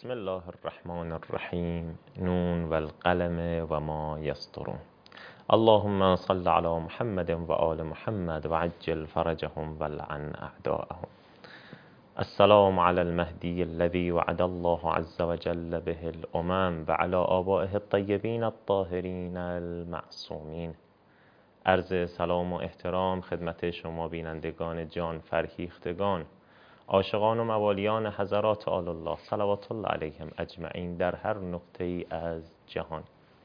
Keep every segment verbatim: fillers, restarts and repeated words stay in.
بسم الله الرحمن الرحیم. نون و القلم و ما یسطرون. اللهم صل علی محمد و آل محمد و عجل فرجهم و لعن اعداءهم. السلام علی المهدی الذي وعد الله عز وجل به الامم و علی آبائه الطیبین الطاهرین المعصومین. عرض سلام و احترام خدمت شما بینندگان جان فرهیختگان، عاشقان و موالیان حضرات آل الله صلوات الله علیهم اجمعین در هر نقطه‌ای از جهان.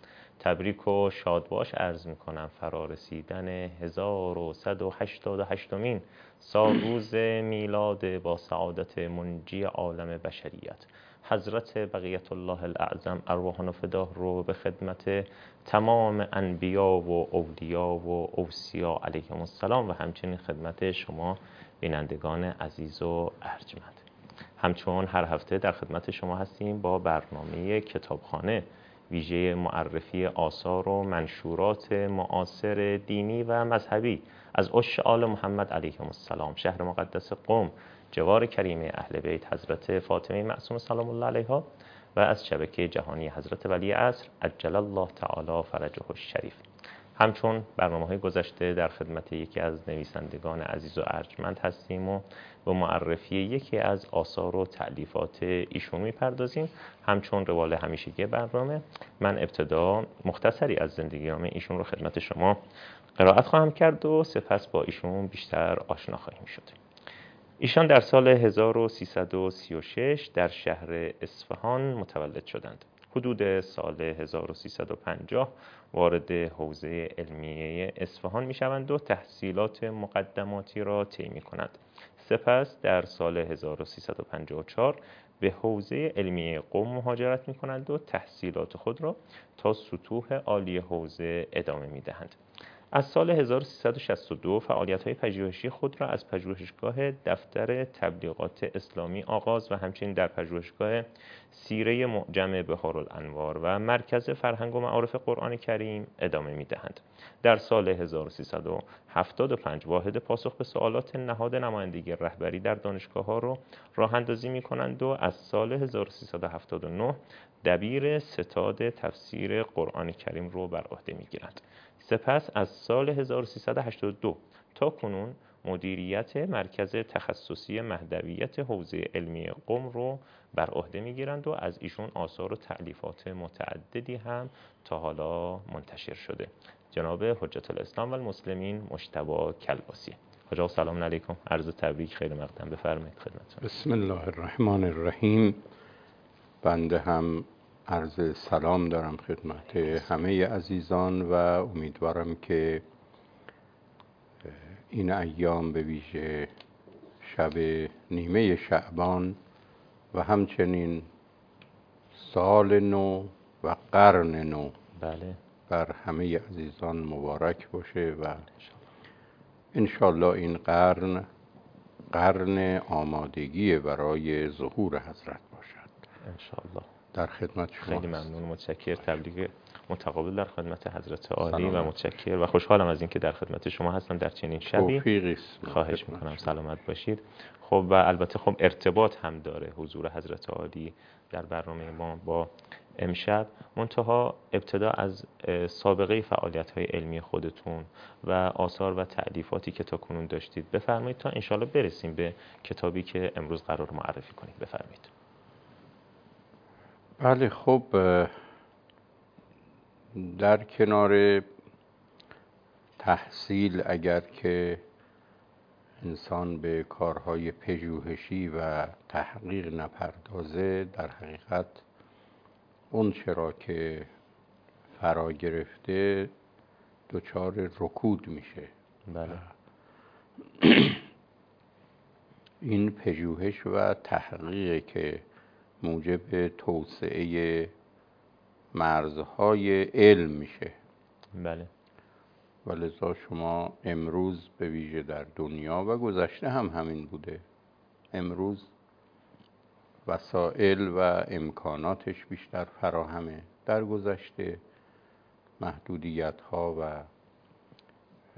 تبریک و شادباش عرض میکنم فرارسیدن هزار و صد و هشتاد و هشتمین سال روز میلاد با سعادت منجی عالم بشریت حضرت بقیت الله الاعظم ارواحنا فداه رو به خدمت تمام انبیا و اولیا و اوصیا علیهم السلام و همچنین خدمت شما بینندگان عزیز و ارجمند. همچون هر هفته در خدمت شما هستیم با برنامه کتابخانه ویژه معرفی آثار و منشورات معاصر دینی و مذهبی از عشاق آل محمد علیهم السلام، شهر مقدس قم، جوار کریمه اهل بیت حضرت فاطمه معصومه سلام الله علیها و از شبکه جهانی حضرت ولی عصر عجل الله تعالی فرجه الشریف. همچون برنامه‌های گذشته در خدمت یکی از نویسندگان عزیز و ارجمند هستیم و به معرفی یکی از آثار و تألیفات ایشون می‌پردازیم. همچون روال همیشگی برنامه، من ابتدا مختصری از زندگی نامه ایشون رو خدمت شما قرائت خواهم کرد و سپس با ایشون بیشتر آشنا خواهیم شد. ایشان در سال هزار و سیصد و سی و شش در شهر اصفهان متولد شدند. حدود سال هزار و سیصد و پنجاه وارد حوزه علمیه اصفهان می شوند و تحصیلات مقدماتی را طی می کنند. سپس در سال هزار و سیصد و پنجاه و چهار به حوزه علمیه قم مهاجرت می کنند و تحصیلات خود را تا سطوح عالی حوزه ادامه می دهند. از سال هزار و سیصد و شصت و دو فعالیت‌های پژوهشی خود را از پژوهشگاه دفتر تبلیغات اسلامی آغاز و همچنین در پژوهشگاه سیره معجم بحارالانوار و مرکز فرهنگ و معارف قرآن کریم ادامه می‌دهند. در سال هزار و سیصد و هفتاد و پنج واحد پاسخ به سوالات نهاد نمایندگی رهبری در دانشگاه‌ها را راه اندازی می‌کنند و از سال هزار و سیصد و هفتاد و نه دبیر ستاد تفسیر قرآن کریم را بر عهده می‌گیرند. سپس از سال هزار و سیصد و هشتاد و دو تا کنون مدیریت مرکز تخصصی مهدویت حوزه علمی قم رو بر عهده میگیرند و از ایشون آثار و تألیفات متعددی هم تا حالا منتشر شده. جناب حجت الاسلام و المسلمین مجتبی کلباسی. حاج آقا سلام علیکم، عرض تبریک خیلی مقدم، بفرمایید خدمتتون. بسم الله الرحمن الرحیم. بنده هم عرض سلام دارم خدمت همه عزیزان و امیدوارم که این ایام به ویژه شب نیمه شعبان و همچنین سال نو و قرن نو بله بر همه عزیزان مبارک باشه و انشالله این قرن قرن آمادگی برای ظهور حضرت باشد. انشالله. در خدمت شما خیلی ممنون، متشکر. تبلیغ متقابل در خدمت حضرت عالی و سلامت. متشکر و خوشحالم از اینکه در خدمت شما هستم در چنین شبی. توفیقی است. خواهش میکنم، سلامت باشید. خب و البته خب ارتباط هم داره حضور حضرت عالی در برنامه ما با امشب. منتها ابتدا از سابقه فعالیت‌های علمی خودتون و آثار و تألیفاتی که تا کنون داشتید بفرمایید تا انشالله برسیم به کتابی که امروز قرار معرفی کنید. بفرمایید. بله، خب در کنار تحصیل اگر که انسان به کارهای پژوهشی و تحقیق نپردازه، در حقیقت اون چرا که فرا گرفته دچار رکود میشه. بله. این پژوهش و تحقیق که موجب توسعه مرزهای علم میشه. بله. و لذا شما امروز به ویژه در دنیا و گذشته هم همین بوده، امروز وسایل و امکاناتش بیشتر فراهمه. در گذشته محدودیت ها و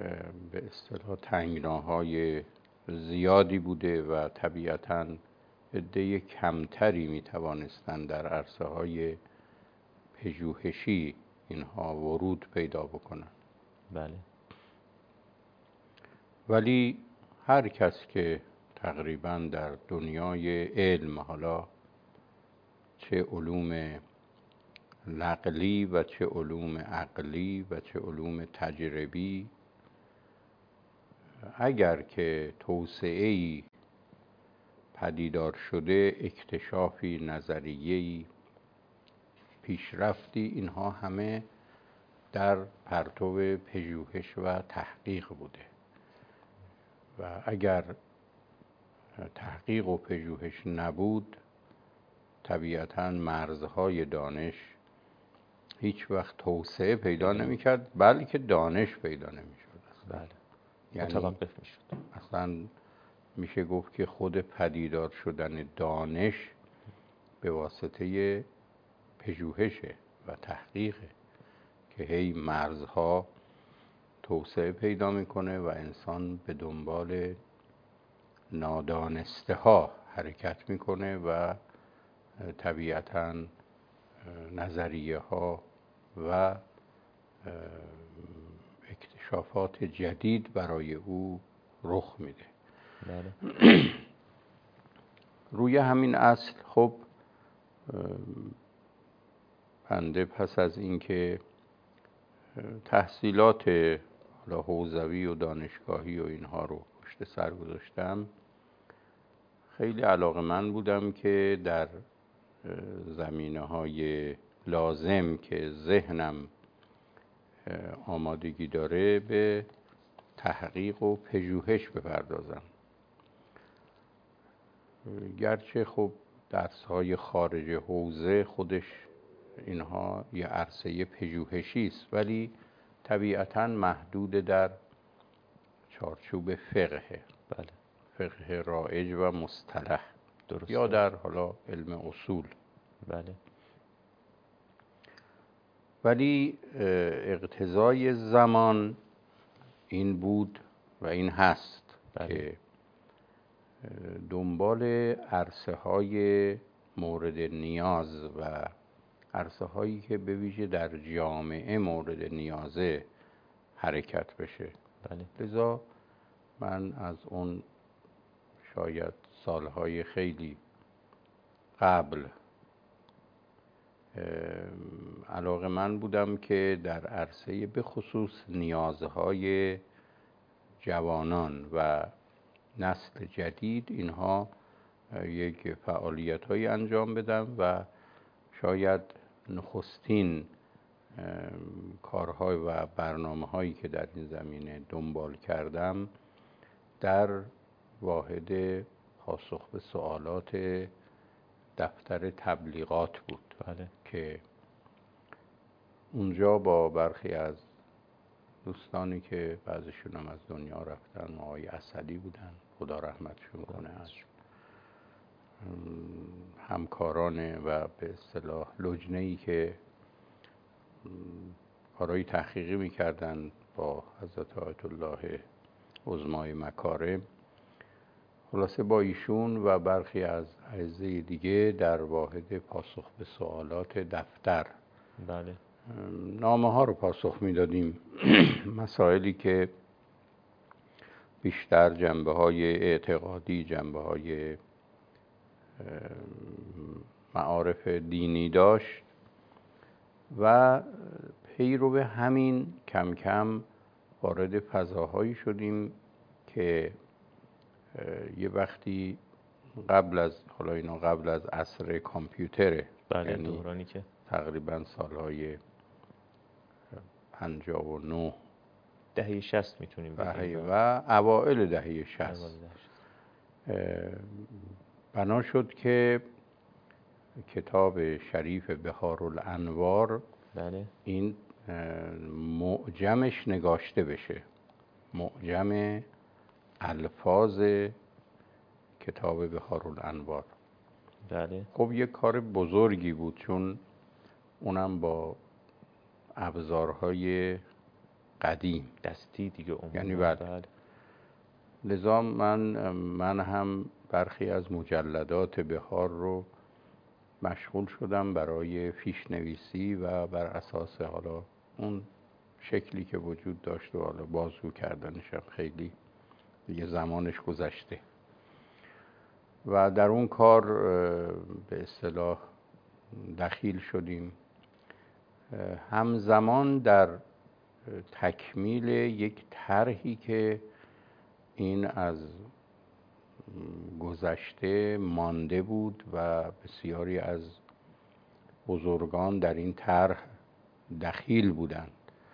به اصطلاح تنگناهای زیادی بوده و طبیعتاً عده کمتری می توانستند در عرصه های پژوهشی اینها ورود پیدا بکنن. بله. ولی هر کس که تقریبا در دنیای علم، حالا چه علوم نقلی و چه علوم عقلی و چه علوم تجربی، اگر که توسعه‌ای پدیدار شده، اکتشافی، نظریه‌ای، پیشرفتی، اینها همه در پرتو پژوهش و تحقیق بوده و اگر تحقیق و پژوهش نبود، طبیعتاً مرزهای دانش هیچ وقت توسعه پیدا نمی‌کرد، بلکه دانش پیدا نمی‌شد. بله. یعنی متوقف می‌شد. اصلاً میشه گفت که خود پدیدار شدن دانش به واسطه پژوهشه و تحقیقه که هی مرزها توسعه پیدا میکنه و انسان به دنبال نادانسته ها حرکت میکنه و طبیعتاً نظریه ها و اکتشافات جدید برای او رخ میده. بله. روی همین اصل خب بنده پس از اینکه تحصیلات حالا حوزوی و دانشگاهی و اینها رو پشت سر گذاشتم، خیلی علاقه‌مند بودم که در زمینه‌های لازم که ذهنم آمادگی داره به تحقیق و پژوهش بپردازم. گرچه خب درس‌های خارج حوزه خودش اینها یه عرصه پژوهشی است، ولی طبیعتاً محدود در چارچوب فقه. بله. فقه رایج و مصطلح. درسته. یا در حالا علم اصول. بله. ولی اقتضای زمان این بود و این هست. بله. که دنبال عرصه های مورد نیاز و عرصه هایی که به ویژه در جامعه مورد نیازه حرکت بشه. بله. لذا من از اون شاید سالهای خیلی قبل علاقه من بودم که در عرصه به خصوص نیازهای جوانان و نسل جدید اینها یک فعالیت های انجام بدم و شاید نخستین کارهای و برنامه هایی که در این زمینه دنبال کردم در واحد پاسخ به سوالات دفتر تبلیغات بود. بله. که اونجا با برخی از دوستانی که بعضیشون هم از دنیا رفتن، آقای اسدی بودن، خدا رحمتشون کنه، از همکاران و به اصطلاح لجنه‌ای که کارهای تحقیقی میکردن با حضرت آیت الله عظمای مکارم، خلاصه با ایشون و برخی از اعضای دیگه در واحد پاسخ به سوالات دفتر بله. نامه ها رو پاسخ میدادیم. مسائلی که بیشتر جنبه های اعتقادی، جنبه های معارف دینی داشت و پیرو همین کم کم وارد فضاهایی شدیم که یه وقتی قبل از حالا اینا قبل از عصر کامپیوتره. بله. یعنی دورانی که تقریبا سالهای پنجاه و نه دهه شصت میتونیم بگیم و اوائل دهه شصت بنا شد که کتاب شریف بهارالانوار بله. این معجمش نگاشته بشه، معجم الفاظ کتاب بهارالانوار. بله. خب یک کار بزرگی بود، چون اونم با ابزارهای قدیم دستی دیگه عموما. یعنی بعد بله. لذا من من هم برخی از مجلدات بهار رو مشغول شدم برای فیش نویسی و بر اساس حالا اون شکلی که وجود داشت و حالا بازگو کردنشم خیلی دیگه زمانش گذشته و در اون کار به اصطلاح دخیل شدیم. همزمان در تکمیل یک طرحی که این از گذشته مانده بود و بسیاری از بزرگان در این طرح دخیل بودند.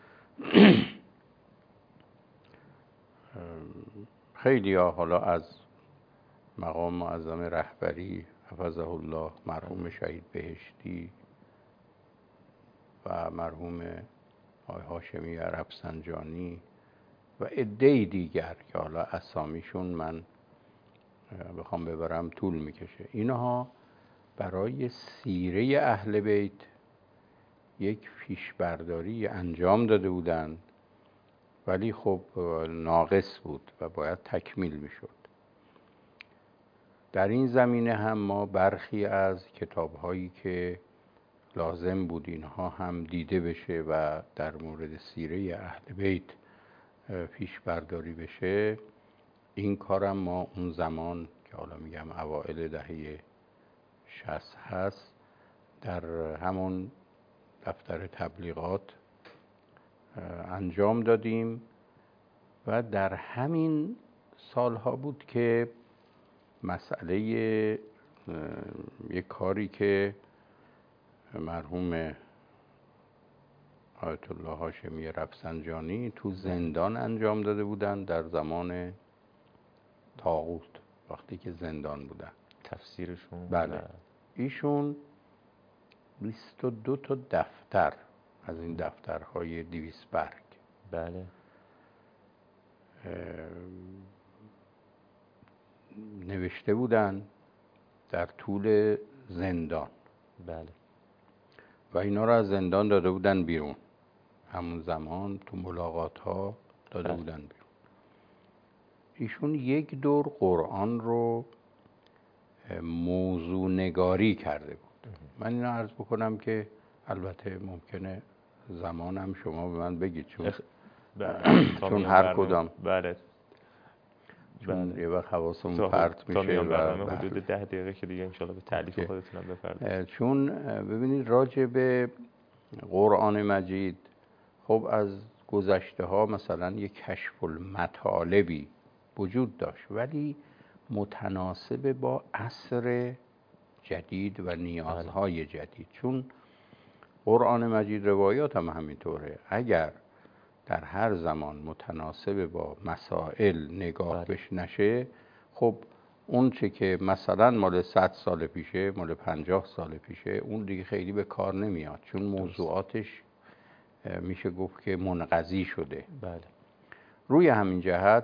خیلی ها حالا از مقام معظم رهبری حفظه الله، مرحوم شهید بهشتی و مرحوم آقای هاشمی رفسنجانی و عده‌ای دیگر که حالا اسامیشون من بخوام ببرم طول میکشه، اینها برای سیره اهل بیت یک پیشبرداری انجام داده بودند، ولی خب ناقص بود و باید تکمیل میشد. در این زمینه هم ما برخی از کتاب‌هایی که لازم بود اینها هم دیده بشه و در مورد سیره اهل بیت پیش برداری بشه، این کارم ما اون زمان که حالا میگم اوائل دهه شصت هست در همون دفتر تبلیغات انجام دادیم و در همین سالها بود که مسئله یک کاری که مرحوم آیت الله هاشمی رفسنجانی تو زندان انجام داده بودن در زمان طاغوت، وقتی که زندان بودن. تفسیرشون؟ بله. ایشون بیست و دو تا دفتر از این دفترهای دویست برگ بله نوشته بودن در طول زندان. بله. و اینا رو از زندان داده بودن بیرون، همون زمان تو ملاقات ها داده بودن بیرون. ایشون یک دور قرآن رو موضوع نگاری کرده بود. من اینو عرض بکنم که البته ممکنه زمانم شما به من بگید، چون اخ... چون هر کدام بله چون بله. یه وقت حواسمون پرت میشه و حدود ده دقیقه که دیگه انشالله به تعلیف خودتونم بپردازید. چون ببینید راجع به قرآن مجید خب از گذشته ها مثلا یک کشف المطالبی وجود داشت، ولی متناسب با عصر جدید و نیازهای جدید. چون قرآن مجید روایات هم همینطوره، اگر در هر زمان متناسب با مسائل نگاه بش نشه، خب اون چه که مثلا مال صد سال پیشه، مال پنجاه سال پیشه، اون دیگه خیلی به کار نمیاد، چون موضوعاتش میشه گفت که منقضی شده. بله. روی همین جهت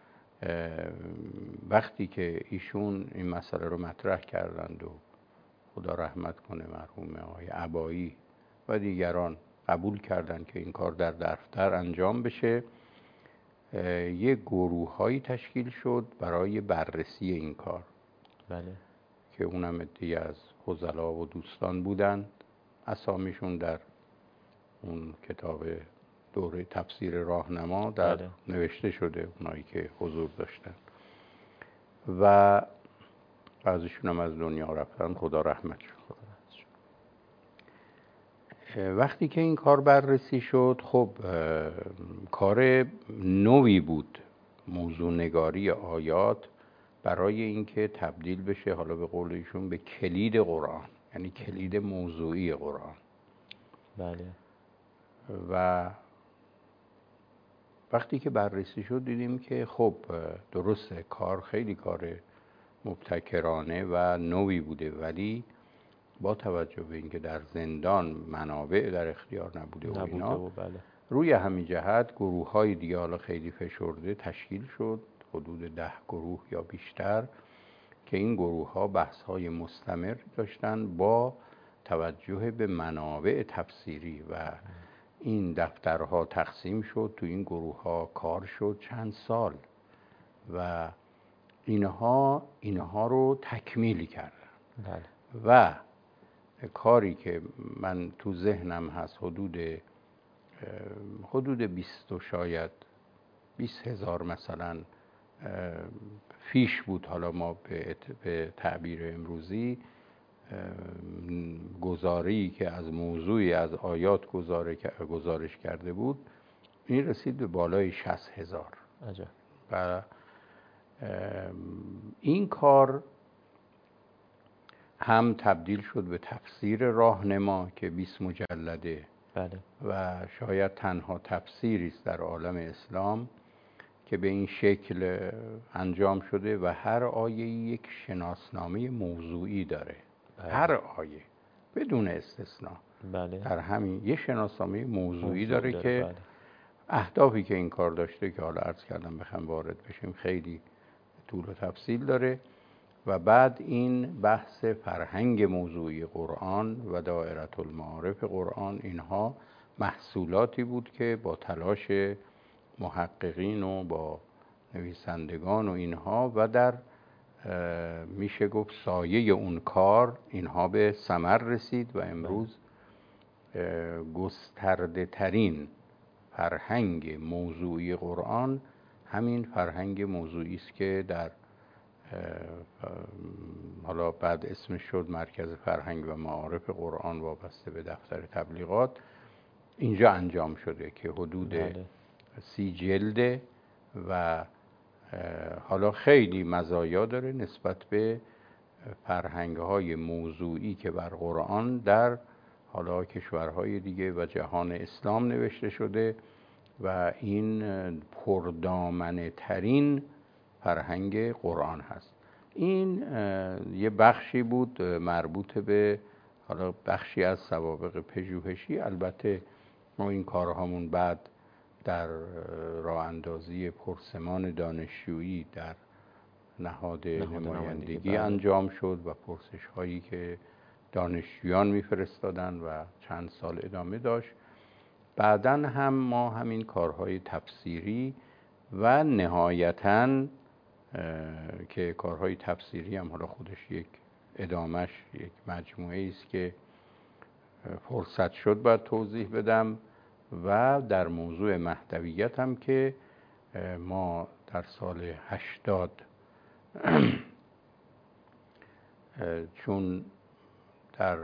وقتی که ایشون این مسئله رو مطرح کردند و خدا رحمت کنه مرحوم آقای عبایی و دیگران قبول کردند که این کار در دفتر انجام بشه، یک گروه هایی تشکیل شد برای بررسی این کار. بله. که اونم عده‌ای از فضلا و دوستان بودند، اسامیشون در اون کتاب دوره تفسیر راهنما در بله. نوشته شده، اونایی که حضور داشتن و بعضیشون هم از دنیا رفتن، خدا رحمت شد. وقتی که این کار بررسی شد، خب کار نوی بود، موضوع نگاری آیات برای اینکه تبدیل بشه حالا به قول ایشون به کلید قرآن، یعنی کلید موضوعی قرآن. بله. و وقتی که بررسی شد دیدیم که خب درسته کار خیلی کار مبتکرانه و نوی بوده، ولی با توجه به اینکه در زندان منابع در اختیار نبوده و اینا، و بله. روی همین جهت گروه های دیگه حالا خیلی فشرده تشکیل شد، حدود ده گروه یا بیشتر، که این گروه ها بحث های مستمر داشتن با توجه به منابع تفسیری و این دفترها تقسیم شد، تو این گروه ها کار شد چند سال و اینها اینها رو تکمیل کردن. بله. و کاری که من تو ذهنم هست حدود حدود بیست و شاید بیست هزار مثلا فیش بود، حالا ما به تعبیر امروزی گزاره‌ای که از موضوعی از آیات گزارش کرده بود، این رسید به بالای شصت هزار. عجب. و این کار هم تبدیل شد به تفسیر راهنما که بیست مجلده. بله. و شاید تنها تفسیری است در عالم اسلام که به این شکل انجام شده و هر آیه یک شناسنامه موضوعی داره. بله. هر آیه بدون استثناء. بله. در همین یه شناسنامه موضوعی, موضوعی داره, داره که بله. اهدافی که این کار داشته که حالا عرض کردم بخوام وارد بشیم خیلی طول و تفصیل داره. و بعد این بحث فرهنگ موضوعی قرآن و دائره المعارف قرآن، اینها محصولاتی بود که با تلاش محققین و با نویسندگان و اینها و در میشه گفت سایه اون کار اینها به ثمر رسید و امروز گسترده ترین فرهنگ موضوعی قرآن همین فرهنگ موضوعی است که در حالا بعد اسمش شد مرکز فرهنگ و معارف قرآن وابسته به دفتر تبلیغات، اینجا انجام شده که حدود بله. سی جلده و حالا خیلی مزایا داره نسبت به فرهنگ‌های موضوعی که بر قرآن در حالا کشورهای دیگه و جهان اسلام نوشته شده و این پردامنه ترین فرهنگ قرآن هست. این یه بخشی بود مربوط به حالا بخشی از سوابق پژوهشی. البته ما این کارهامون بعد در راه اندازی پرسمان دانشجویی در نهاد نمایندگی انجام شد و پرسش هایی که دانشجویان میفرستادن و چند سال ادامه داشت. بعداً هم ما همین کارهای تفسیری و نهایتاً که کارهای تفسیری هم حالا خودش یک ادامش یک مجموعه است که فرصت شد باید توضیح بدم. و در موضوع مهدویت هم که ما در سال هشتاد چون در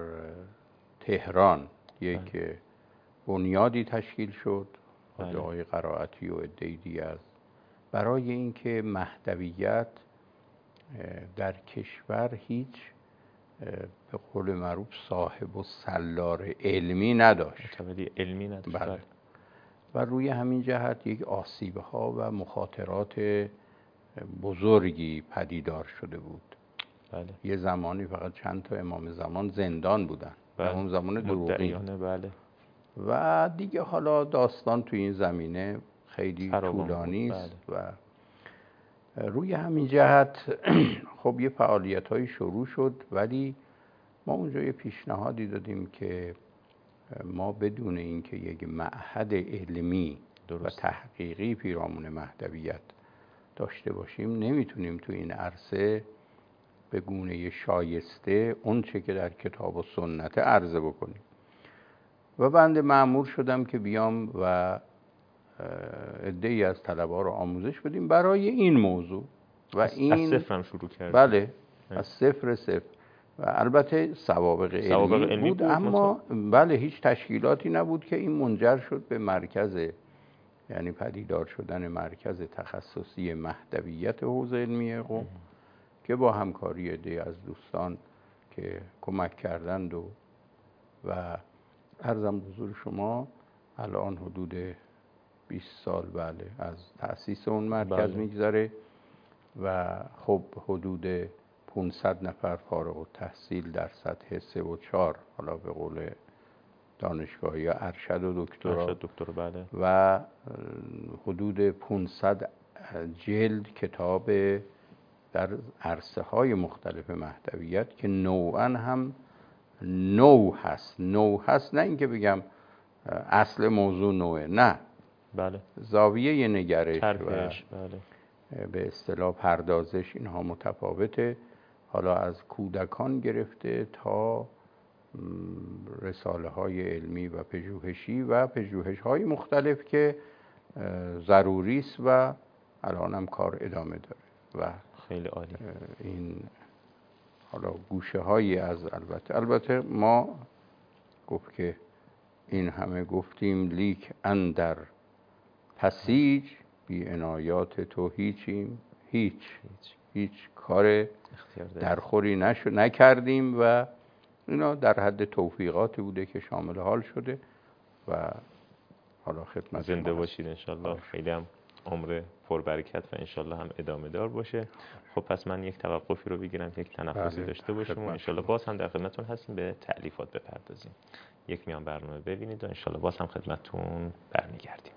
تهران یک بنیادی تشکیل شد خود آقای قرائتی و عده‌ای دیگه از برای اینکه مهدویت در کشور هیچ به قول معروف صاحب و سلار علمی نداشت. علمی نداشت. بله. و روی همین جهت یک آسیب‌ها و مخاطرات بزرگی پدیدار شده بود. بله. یه زمانی فقط چند تا امام زمان زندان بودن. بله. اون زمان دروغین. بله. و دیگه حالا داستان تو این زمینه خیلی طولانی است. بله. و روی همین جهت خب یه فعالیت‌های شروع شد، ولی ما اونجا یه پیشنهادی دادیم که ما بدون اینکه یک معهد علمی درست. و تحقیقی پیرامون مهدویت داشته باشیم نمیتونیم تو این عرصه به گونه شایسته اون چه که در کتاب و سنت عرضه بکنیم. و بنده مأمور شدم که بیام و عده‌ای از طلبه‌ها رو آموزش بدیم برای این موضوع و از این از صفر هم شروع کردیم. بله از صفر صفر و البته سوابق علمی, سوابق علمی بود, بود اما بله هیچ تشکیلاتی نبود که این منجر شد به مرکز، یعنی پدیدار شدن مرکز تخصصی مهدویت حوزه علمی قم که با همکاری عده‌ای از دوستان که کمک کردند و و عرضم حضور شما الان حدود بیست سال بله از تأسیس اون مرکز میگذره و خب حدود پانصد نفر فارغ التحصیل در سطح سه و چهار حالا به قول دانشگاهی یا ارشد و دکترا ارشد دکترا بله. و حدود پانصد جلد کتاب در عرصه های مختلف مهدویت که نوعاً هم نو هست نو هست نه اینکه بگم اصل موضوع نوعه، نه بله. زاویه نگرش طرحش، و بله. به اصطلاح پردازش اینها متفاوته. حالا از کودکان گرفته تا رساله های علمی و پژوهشی و پژوهش های مختلف که ضروری است و الان هم کار ادامه داره و خیلی عالی. این حالا گوشه هایی از البته البته ما گفت که این همه گفتیم لیک اندر پسیج بی عنایات تو هیچیم هیچ هیچ, هیچ کار درخوری نشد نکردیم و اینا در حد توفیقاتی بوده که شامل حال شده و حالا خدمت زنده باشید انشالله. خیلی هم عمر پربرکت و انشالله هم ادامه دار باشه. خب پس من یک توقفی رو بگیرم، یک تنفسی داشته باشیم و انشالله باز هم در خدمتتون هستیم به تألیفات بپردازیم. یک میان برنامه ببینید و انشالله باز هم خدمتتون برمیگردیم.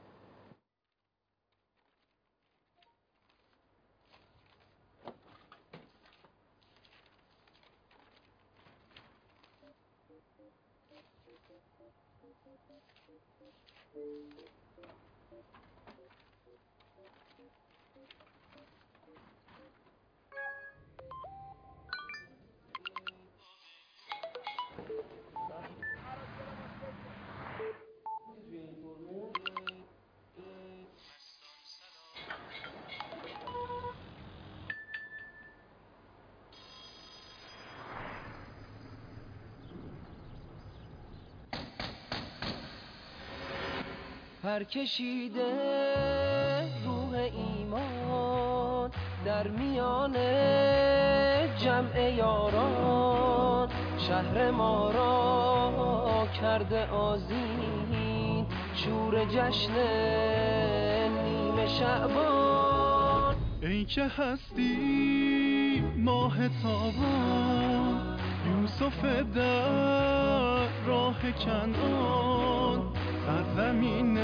پر کشیده روح ایمان در میان جمع یاران، شهر ما را کرده آذین شور جشن نیمه شعبان. ای که هستی ماه تابان، یوسف در راه کنعان، سرزمین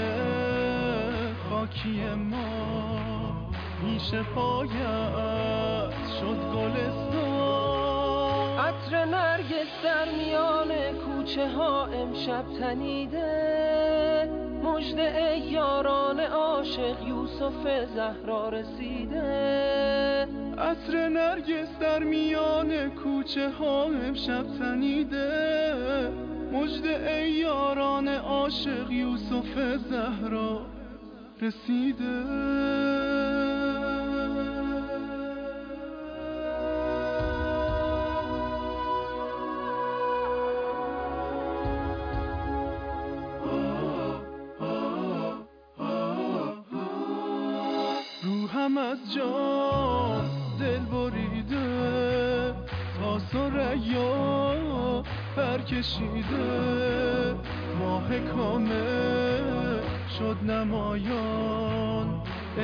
خاکی ما پیش پایت شد گلستان. عطر نرگس در میان کوچه ها امشب تنیده، مژده ای یاران عاشق یوسف زهرا رسیده. عطر نرگس در میان کوچه ها امشب تنیده، مژده ای یاران عاشق یوسف زهرا رسیده. روحم از جان دل بریده، تا ثریا پر کشیده، ماه کامل شد نمایان،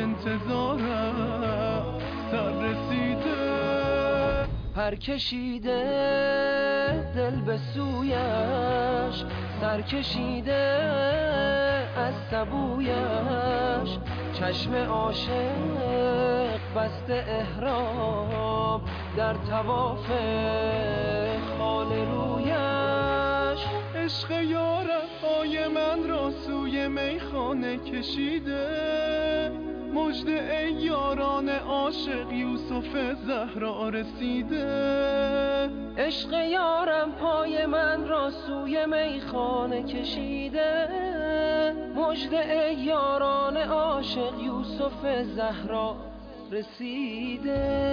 انتظارم سر رسیده. پر کشیده دل به سویش، سر کشیده از سبویش، چشم عاشق بسته احرام در طواف خانه رویش. عشق یارم پای من را سوی میخانه کشیده، مژده ای یاران عاشق یوسف زهرا رسیده. عشق یارم پای من را سوی میخانه کشیده، مژده ای یاران عاشق یوسف زهرا رسیده.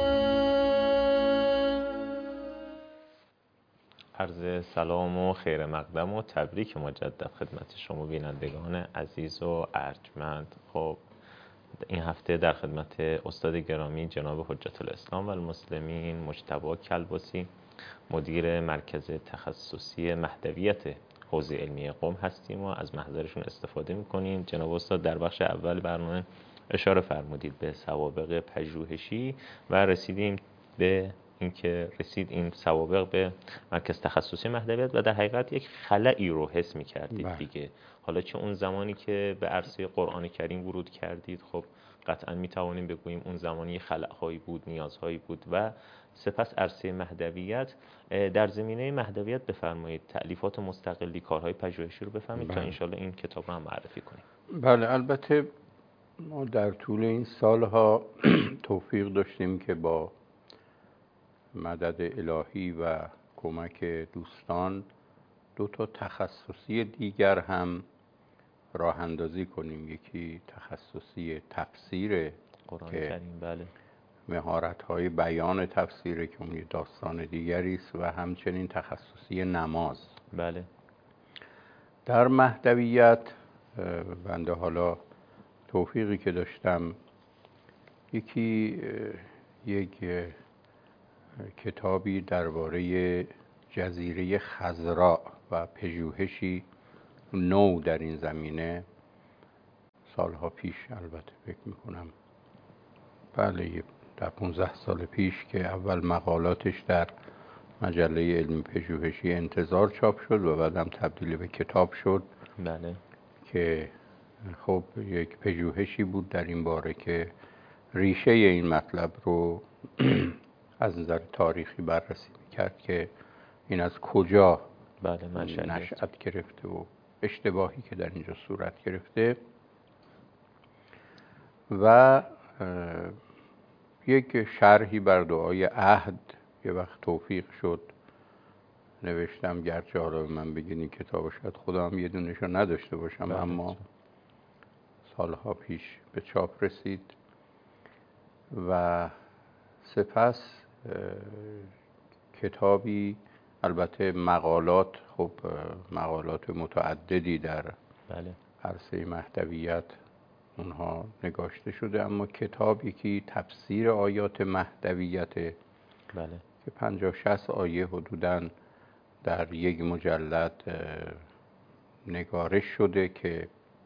عرض سلام و خیر مقدم و تبریک مجدد خدمت شما بینندگان عزیز و ارجمند. خب این هفته در خدمت استاد گرامی جناب حجت الاسلام و المسلمین مجتبی کلباسی، مدیر مرکز تخصصی مهدویت حوزه علمی قم هستیم و از محضرشون استفاده میکنیم. جناب استاد در بخش اول برنامه اشاره فرمودید به سوابق پژوهشی و رسیدیم به اینکه رسید این سوابق به مرکز تخصصی مهدویت و در حقیقت یک خلایی رو حس می‌کردید دیگه. حالا چه اون زمانی که به عرصه قرآن کریم ورود کردید، خب قطعا میتوانیم بگوییم اون زمانی خلأهایی بود، نیازهایی بود و سپس عرصه مهدویت. در زمینه مهدویت بفرمایید تألیفات مستقلی، کارهای پژوهشی رو بفرمایید تا انشالله این کتاب رو هم معرفی کنیم. بله، البته ما در طول این سالها توفیق داشتیم که با مدد الهی و کمک دوستان دو تا تخصصی دیگر هم راه اندازی کنیم. یکی تخصصی تفسیر قرآن که کریم، بله، مهارت‌های بیان تفسیر که اون یه داستان دیگری است، و همچنین تخصصی نماز. بله. در مهدویت بنده حالا توفیقی که داشتم، یکی یک کتابی درباره جزیره خضراء و پژوهشی نو در این زمینه سالها پیش، البته فکر میکنم بله در پونزده سال پیش، که اول مقالاتش در مجله علمی پژوهشی انتظار چاپ شد و بعدم تبدیل به کتاب شد. بله. که خب یک پژوهشی بود در این باره که ریشه این مطلب رو از نظر تاریخی بررسی میکرد که این از کجا بله نشأت گرفته و اشتباهی که در اینجا صورت گرفته. و یک شرحی بر دعای عهد یه وقت توفیق شد نوشتم، گرچه حالا من بگین این کتاب شاید خودم یه دونشو نداشته باشم، بله. اما سالها پیش به چاپ رسید. و سپس کتابی، البته مقالات، خب مقالات متعددی در بله. عرصه مهدویت اونها نگاشته شده، اما کتاب یکی تفسیر آیات مهدویت، بله، که پنجاه شصت آیه حدوداً در یک مجلد نگارش شده که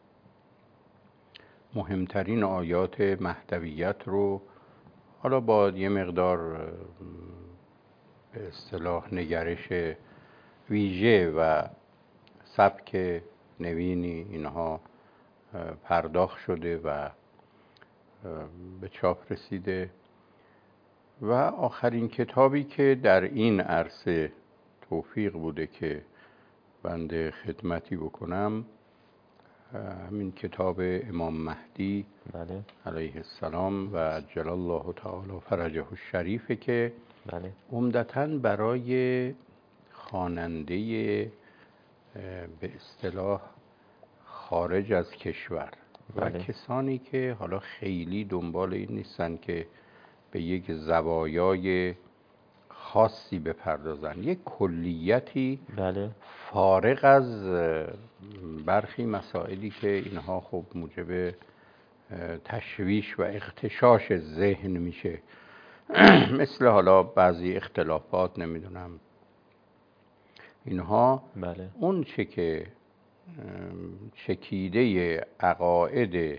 مهمترین آیات مهدویت رو حالا با یه مقدار به اصطلاح نگرش ویژه و سبک نوینی اینها پرداخت شده و به چاپ رسیده. و آخرین کتابی که در این عرصه توفیق بوده که بنده خدمتی بکنم، همین کتاب امام مهدی بله. علیه السلام و عجل الله تعالی فرجه الشریفه، که بله. عمدتاً برای خواننده به اصطلاح خارج از کشور و بله. کسانی که حالا خیلی دنبال این نیستن که به یک زوایای خاصی بپردازن، یک کلیتی بله. فارغ از برخی مسائلی که اینها خب موجب تشویش و اغتشاش ذهن میشه مثل حالا بعضی اختلافات، نمیدونم اینها. بله. اون چه که چکیده عقاید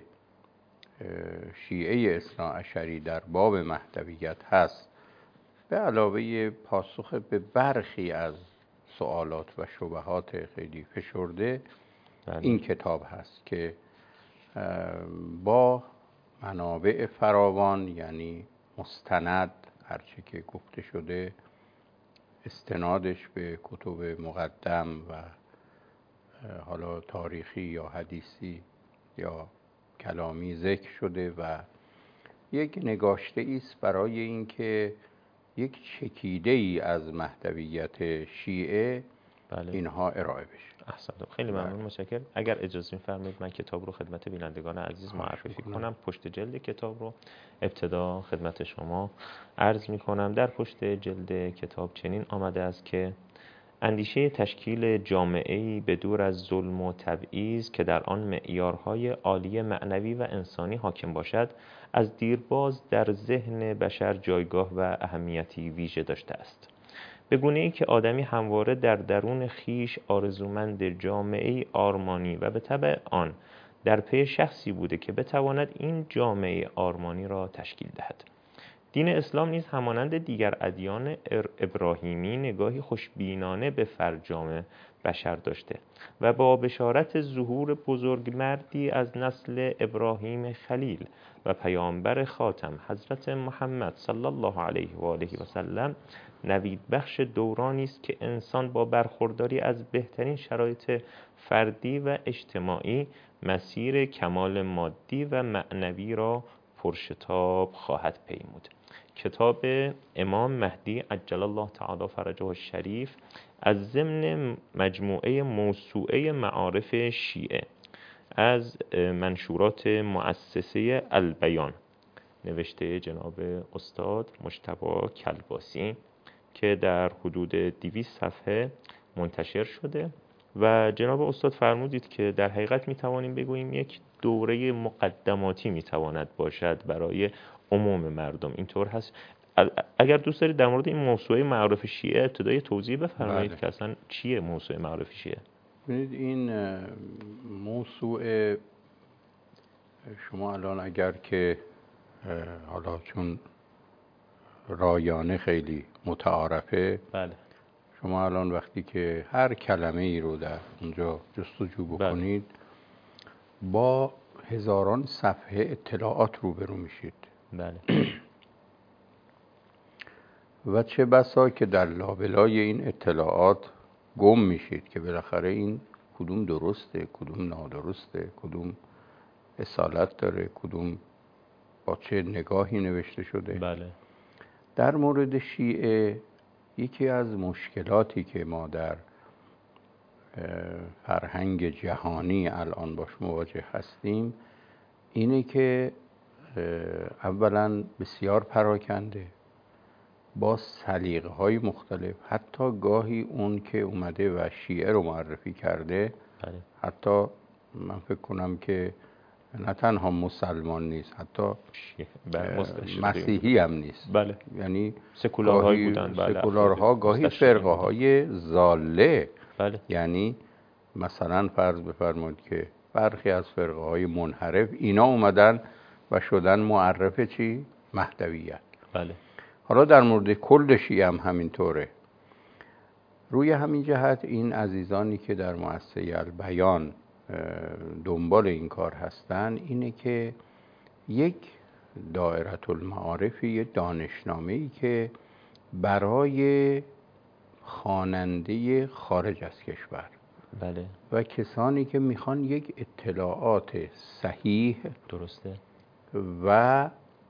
شیعه اثناعشری در باب مهدویت هست، به علاوه پاسخ به برخی از سوالات و شبهات خیلی فشرده، بله. این کتاب هست که با منابع فراوان، یعنی مستند، هرچه که گفته شده استنادش به کتب مقدم و حالا تاریخی یا حدیثی یا کلامی ذکر شده و یک نگاشته ایست برای اینکه یک چکیده ای از مهدویت شیعه بله. اینها ارائه بشه. احسنتم، خیلی ممنون، متشکرم. اگر اجازه می‌فرمایید من کتاب رو خدمت بینندگان عزیز معرفی کنم. پشت جلد کتاب رو ابتدا خدمت شما عرض می‌کنم. در پشت جلد کتاب چنین آمده است که اندیشه تشکیل جامعه‌ای به دور از ظلم و تبعیض که در آن معیارهای عالی معنوی و انسانی حاکم باشد، از دیرباز در ذهن بشر جایگاه و اهمیتی ویژه داشته است. به گونه‌ای که آدمی همواره در درون خیش آرزومند جامعه‌ای آرمانی و به تبع آن در پی شخصی بوده که بتواند این جامعه آرمانی را تشکیل دهد. دین اسلام نیز همانند دیگر ادیان ابراهیمی نگاهی خوشبینانه به فرجام بشر داشته و با بشارت ظهور بزرگمردی از نسل ابراهیم خلیل و پیامبر خاتم حضرت محمد صلی الله علیه و آله و سلم نوید بخش دورانی است که انسان با برخورداری از بهترین شرایط فردی و اجتماعی مسیر کمال مادی و معنوی را پرشتاب خواهد پیمود. کتاب امام مهدی عجل الله تعالی فرجه الشریف از ضمن مجموعه موسوعه معارف شیعه از منشورات مؤسسه البیان نوشته جناب استاد مجتبی کلباسی که در حدود دویست صفحه منتشر شده و جناب استاد فرمودید که در حقیقت میتوانیم بگوییم یک دوره مقدماتی میتواند باشد برای عموم مردم. اینطور هست؟ اگر دوست دارید در مورد این موسوعه معارف شیعه ابتدای توضیح بفرمایید بله. که اصلا چیه موسوعه معارف شیعه؟ ببینید این موسوعه شما الان اگر که حالا چون رایانه خیلی متعارفه، بله. شما الان وقتی که هر کلمه ای رو در اونجا جستجو بکنید بله. با هزاران صفحه اطلاعات روبرو میشید. بله. و چه بسا که در لابلای این اطلاعات گم میشید که بالاخره این کدوم درسته، کدوم نادرسته، کدوم اصالت داره، کدوم با چه نگاهی نوشته شده. بله. در مورد شیعه یکی از مشکلاتی که ما در فرهنگ جهانی الان باش مواجه هستیم اینه که اولا بسیار پراکنده با سلیقه‌های مختلف، حتی گاهی اون که اومده و شیعه رو معرفی کرده بله. حتی من فکر کنم که نه تنها مسلمان نیست، حتی مسیحی هم نیست. بله. یعنی سکولارهای بودن. بله. سکولارها گاهی فرقه های ضاله. بله. یعنی مثلا فرض بفرمایید که برخی از فرقه های منحرف اینا اومدن و شدن معرف چی؟ مهدویت. بله. حالا در مورد کل شیعه هم همینطوره. روی همین جهت این عزیزانی که در مؤسسه البیان دنبال این کار هستن اینه که یک دایره المعارفی، یک دانشنامه‌ای که برای خواننده خارج از کشور بله. و کسانی که میخوان یک اطلاعات صحیح درسته و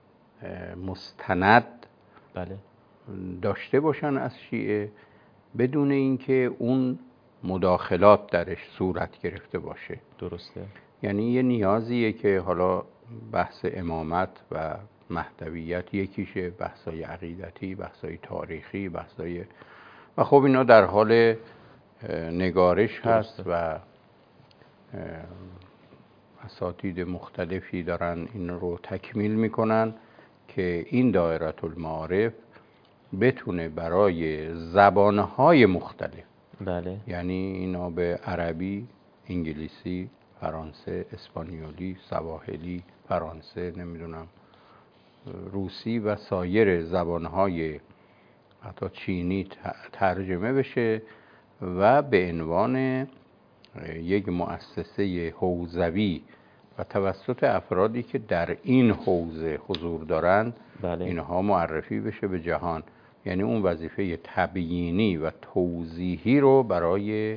مستند بله. داشته باشن از شیعه بدون اینکه اون مداخلات درش صورت گرفته باشه. درسته. یعنی یه نیازیه که حالا بحث امامت و مهدویت یکیشه، بحثای عقیدتی، بحثای تاریخی، بحثای و خب اینا در حال نگارش هست و اساتید مختلفی دارن این رو تکمیل میکنن که این دایره المعارف بتونه برای زبانهای مختلف بله. یعنی اینا به عربی، انگلیسی، فرانسه، اسپانیولی، سواحلی، فرانسه، نمیدونم روسی و سایر زبانهای حتی چینی ترجمه بشه و به عنوان یک مؤسسه حوزوی و توسط افرادی که در این حوزه حضور دارن بله. اینها معرفی بشه به جهان. یعنی اون وظیفه تبیینی و توضیحی رو برای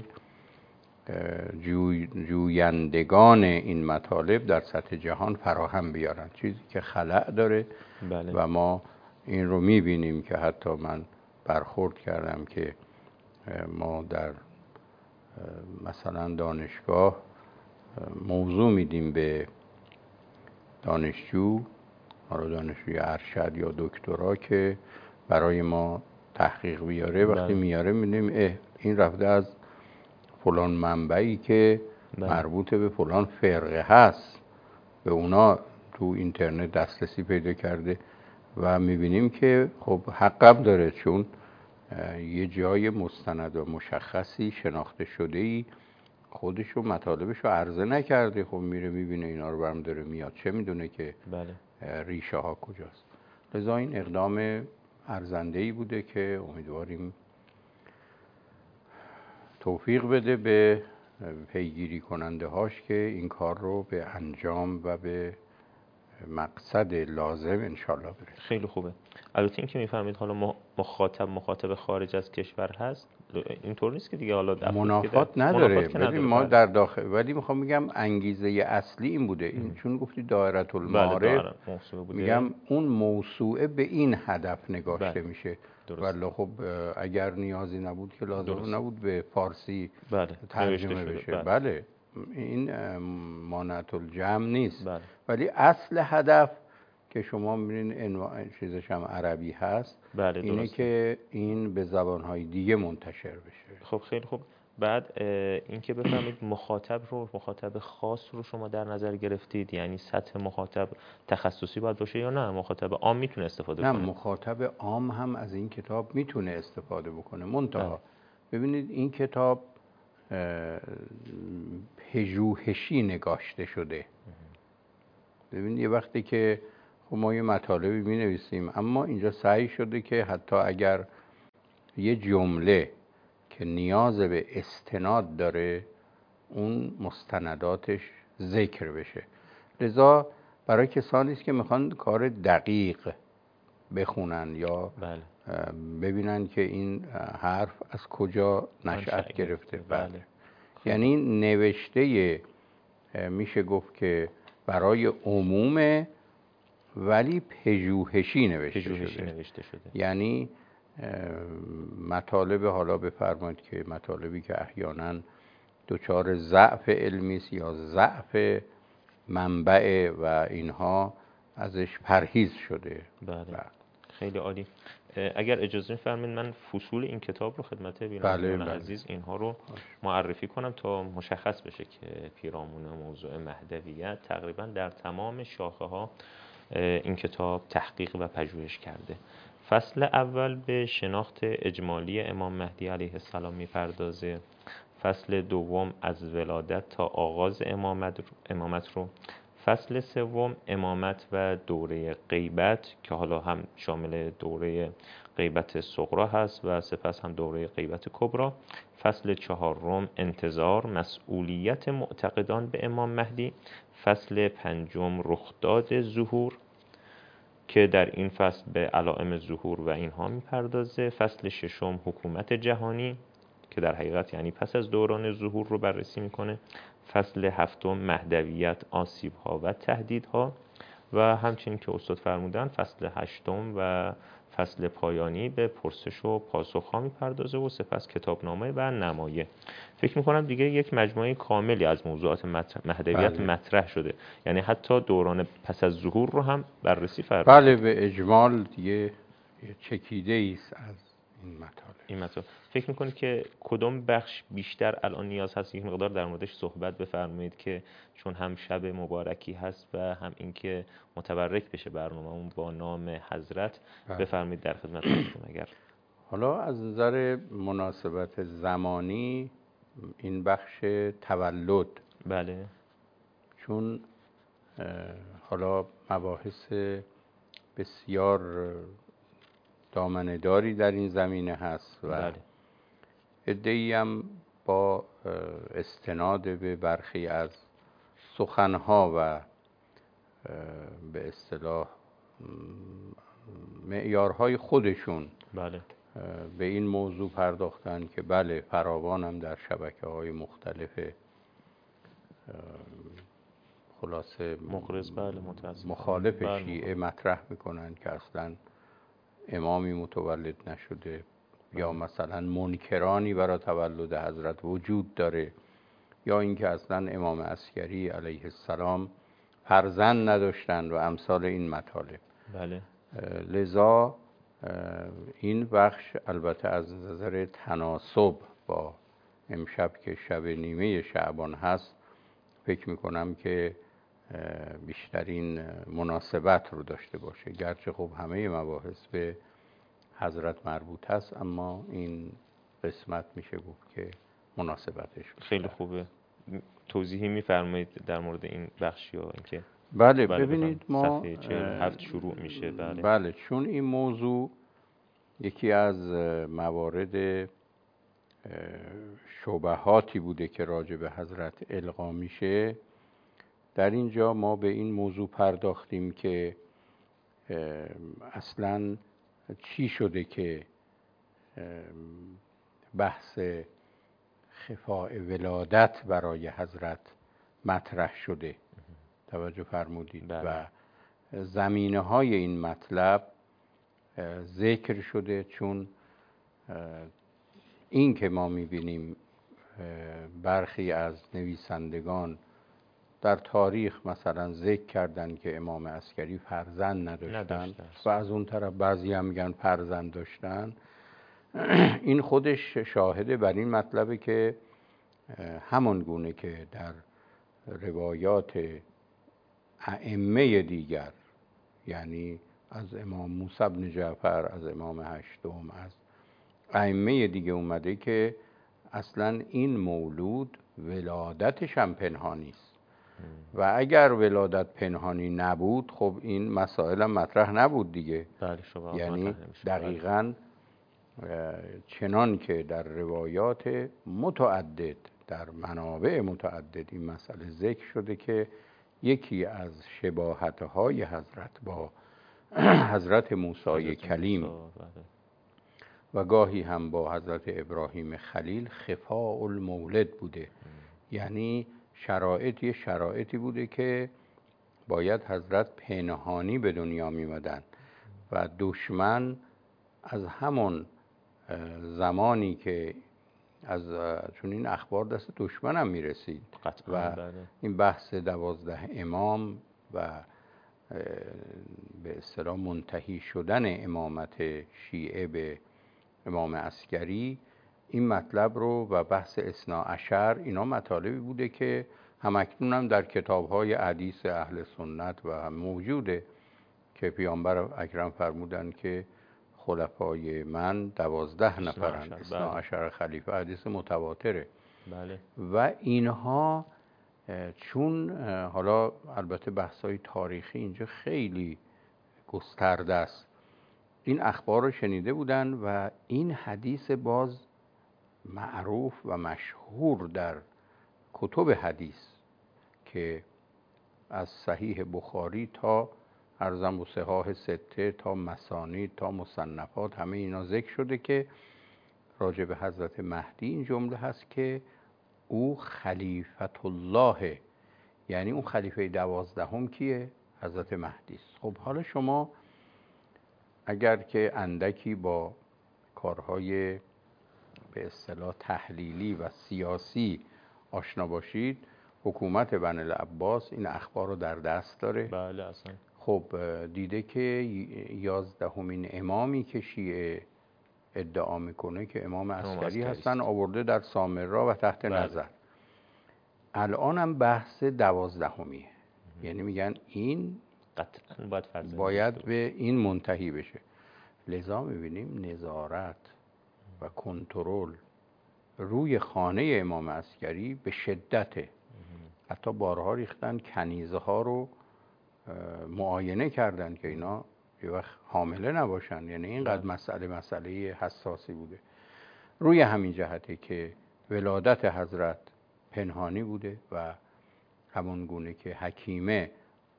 جوی جویندگان این مطالب در سطح جهان فراهم بیارن، چیزی که خلأ داره. بله. و ما این رو میبینیم که حتی من برخورد کردم که ما در مثلا دانشگاه موضوع میدیم به دانشجو، حالا دانشجوی ارشد یا دکترا که برای ما تحقیق بیاره. وقتی میاره میدیم اه این رفته از فلان منبعی که بله. مربوط به فلان فرقه هست، به اونا تو اینترنت دسترسی پیدا کرده و میبینیم که خب حقم داره، چون یه جای مستند و مشخصی شناخته شده‌ای خودش و مطالبش رو عرضه نکرده. خب میره میبینه اینا رو برم داره میاد، چه میدونه که بله. ریشه ها کجاست. لذا این اقدام ارزنده‌ای بوده که امیدواریم توفیق بده به پیگیری کننده هاش که این کار رو به انجام و به مقصد لازم انشالله برسه. خیلی خوبه. البته این که میفهمید حالا مخاطب مخاطب خارج از کشور هست، اینطور نیست که دیگه حالا منافات نداره. ببین ما در داخل، ولی میخوام میگم انگیزه اصلی این بوده. این چون گفتی دایره المعارف، میگم اون موسوعه به این هدف نگاشته بله. میشه. ولی خب اگر نیازی نبود که لازم درست. نبود به فارسی بله. ترجمه بشه. بله. بله این مانعت الجمع نیست. بله. ولی اصل هدف که شما می‌بینین انواع چیزش هم عربی هست بله اینه درسته. که این به زبان‌های دیگه منتشر بشه. خب خیلی خوب. بعد این که بفهمید مخاطب رو مخاطب خاص رو شما در نظر گرفتید، یعنی سطح مخاطب تخصصی باید باشه یا نه مخاطب عام میتونه استفاده نه کنه؟ نه مخاطب عام هم از این کتاب میتونه استفاده بکنه. منتها ببینید این کتاب پژوهشی نگاشته شده. ببینید یه وقتی که خب ما یه مطالبی می نویسیم، اما اینجا سعی شده که حتی اگر یه جمله که نیاز به استناد داره اون مستنداتش ذکر بشه. لذا برای کسانی است که میخوان کار دقیق بخونن یا بله. ببینن که این حرف از کجا نشأت گرفته بله. بله. یعنی نوشته میشه گفت که برای عموم ولی پژوهشی نوشته, پژوهشی نوشته شده. یعنی مطالب حالا بفرمایید که مطالبی که احیانا دچار ضعف علمی است یا ضعف منبع و اینها ازش پرهیز شده. بله. بله. خیلی عالی. اگر اجازه می‌فرمایید من فصول این کتاب رو خدمت بینندگان بله عزیز اینها رو معرفی کنم تا مشخص بشه که پیرامون موضوع مهدویت تقریبا در تمام شاخه‌ها این کتاب تحقیق و پژوهش کرده. فصل اول به شناخت اجمالی امام مهدی علیه السلام میپردازه. فصل دوم از ولادت تا آغاز امامت امامت رو. فصل سوم امامت و دوره غیبت که حالا هم شامل دوره غیبت صغرا هست و سپس هم دوره غیبت کبرا. فصل چهارم انتظار مسئولیت معتقدان به امام مهدی. فصل پنجم رخداد ظهور که در این فصل به علائم ظهور و اینها میپردازه. فصل ششم حکومت جهانی که در حقیقت یعنی پس از دوران ظهور رو بررسی میکنه. فصل هفتم مهدویت، آسیب‌ها و تهدیدها و همچنین که استاد فرمودن فصل هشتم و فصل پایانی به پرسش و پاسخ‌ها میپردازه و سپس کتابنامه و نمایه. فکر میکنم دیگه یک مجموعه کاملی از موضوعات مهدویت بله. مطرح شده، یعنی حتی دوران پس از ظهور رو هم بررسی فرمود. بله به اجمال دیگه چکیده است از این مطالب. این مطالب فکر میکنید که کدوم بخش بیشتر الان نیاز هست یک مقدار در موردش صحبت بفرمایید که چون هم شب مبارکی هست و هم اینکه متبرک بشه برنامه‌مون با نام حضرت بله. بفرمایید در خدمت هستم. اگر حالا از نظر مناسبت زمانی این بخش تولد بله چون حالا مباحث بسیار دامنه‌داری در این زمینه هست و بله. عده‌ای هم با استناد به برخی از سخنها و به اصطلاح معیارهای خودشون بله. به این موضوع پرداختن که بله فراوان هم در شبکه‌های مختلف خلاصه مخرز بله مخالف بله. شیعه مطرح میکنن که اصلا امامی متولد نشده بله. یا مثلا منکرانی برای تولد حضرت وجود داره یا اینکه اصلا امام عسکری علیه السلام فرزند نداشتن و امثال این مطالب بله. لذا این بخش البته از نظر تناسب با امشب که شب نیمه شعبان هست فکر میکنم که بیشترین مناسبت رو داشته باشه، گرچه خب همه مباحث به حضرت مربوط هست اما این قسمت میشه گفت که مناسبتش خیلی خوبه. توضیحی میفرمایید در مورد این بخش یا اینکه بله, بله ببینید ما صفحه چهل و هفت شروع میشه بله. بله چون این موضوع یکی از موارد شبهاتی بوده که راجع به حضرت القا میشه، در اینجا ما به این موضوع پرداختیم که اصلاً چی شده که بحث خفاء ولادت برای حضرت مطرح شده. توجه فرمودید. بله. و زمینه های این مطلب ذکر شده، چون این که ما میبینیم برخی از نویسندگان در تاریخ مثلا ذکر کردن که امام عسکری فرزند نداشتن و از اون طرف بعضی هم میگن فرزند داشتن، این خودش شاهده بر این مطلبه که همان گونه که در روایات ائمه دیگر، یعنی از امام موسی بن جعفر، از امام هشتم، از ائمه دیگه اومده که اصلا این مولود ولادتش هم پنهانی است و اگر ولادت پنهانی نبود خب این مسائل هم مطرح نبود دیگه. بله، یعنی دقیقاً چنان که در روایات متعدد، در منابع متعدد این مسئله ذکر شده که یکی از شباهت‌های حضرت با حضرت موسی کلیم و گاهی هم با حضرت ابراهیم خلیل خفاء المولد بوده. یعنی شرایطی شرایطی بوده که باید حضرت پنهانی به دنیا میمدن و دشمن از همون زمانی که از چون این اخبار دست دشمن هم میرسید و این بحث دوازده امام و به اصطلاح منتهی شدن امامت شیعه به امام عسکری، این مطلب رو و بحث اثنا عشر، اینا مطالبی بوده که همکنون هم در کتاب‌های حدیث اهل سنت و هم موجوده که پیامبر اکرم فرمودن که خلفای من دوازده نفرند، اثنا عشر خلیفه، حدیث متواتره. بله. و اینها چون حالا البته بحث‌های تاریخی اینجا خیلی گسترده است، این اخبار رو شنیده بودن و این حدیث باز معروف و مشهور در کتب حدیث که از صحیح بخاری تا ارزم و صحاح سته تا مسانید تا مصنفات همه اینا ذکر شده که راجع به حضرت مهدی این جمله هست که او خلیفت الله، یعنی اون خلیفه دوازدهم کیه؟ حضرت مهدی است. خب حالا شما اگر که اندکی با کارهای به اصطلاح تحلیلی و سیاسی آشنا باشید، حکومت بنی العباس این اخبار رو در دست داره. بله اصلا. خب دیده که یازدهمین امامی که شیعه ادعا میکنه که امام عسکری هستن آورده در سامرا و تحت بله. نظر. الان هم بحث دوازدهمیه، یعنی میگن این قطعاً باید, باید به این منتهی بشه. لذا میبینیم نظارت و کنترل روی خانه امام عسکری به شدته. حتی بارها ریختن کنیزه ها رو معاینه کردن که اینا یه وقت حامله نباشن، یعنی اینقدر مسئله مسئله حساسی بوده. روی همین جهته که ولادت حضرت پنهانی بوده و همون گونه که حکیمه